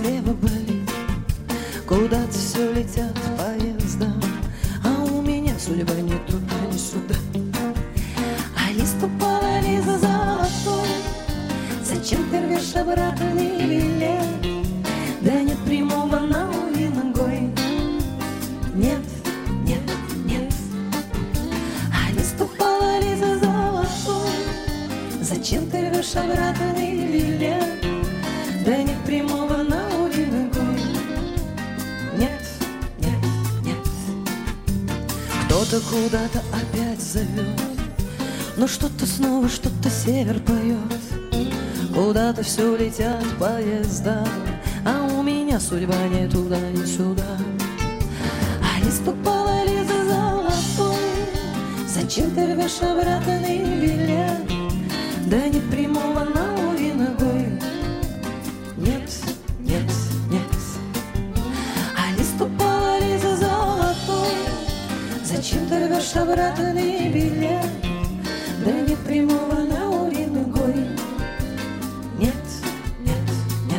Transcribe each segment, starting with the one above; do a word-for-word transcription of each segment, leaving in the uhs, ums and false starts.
слева болит, куда-то все летят поезда, а у меня судьба ни туда, ни сюда. А лист упала, Лиза золотой, зачем ты рвешь обратный билет? Да нет прямого на уви ногой. Нет, нет, нет. А лист упала, Лиза золотой, зачем ты рвешь обратный билет? Да нет прямого на уви ногой. Нет, нет, нет. Кто-то куда-то опять зовет, но что-то снова, что-то север поет. Куда-то все летят поезда, а у меня судьба ни туда, ни сюда. А лист упала, Лиза золотой, зачем ты рвешь обратный билет? Да нет прямого на уви ногой. Нет, нет, нет. А лист упала, Лиза золотой, зачем ты рвешь обратный билет? Да нет прямого на уви ногой. Нет, нет, нет.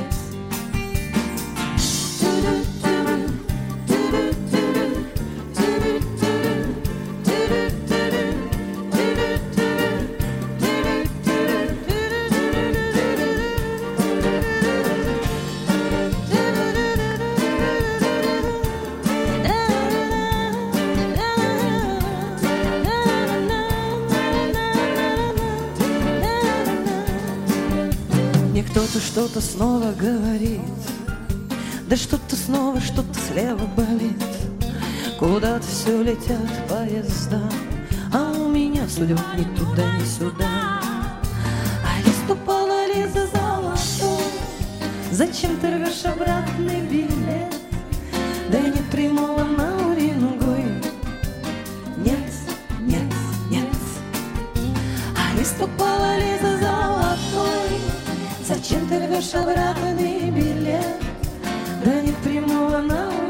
Мне кто-то что-то снова говорит, да что-то снова, что-то слева болит. Куда-то все летят поезда, а у меня судьба ни туда, ни сюда. А лист упала, Лиза золотой, зачем ты рвешь обратный билет? Да нет прямого на уви ногой. Нет, нет, нет. А лист упала, Лиза золотой, зачем ты рвешь обратный билет? Да нет прямого на уви.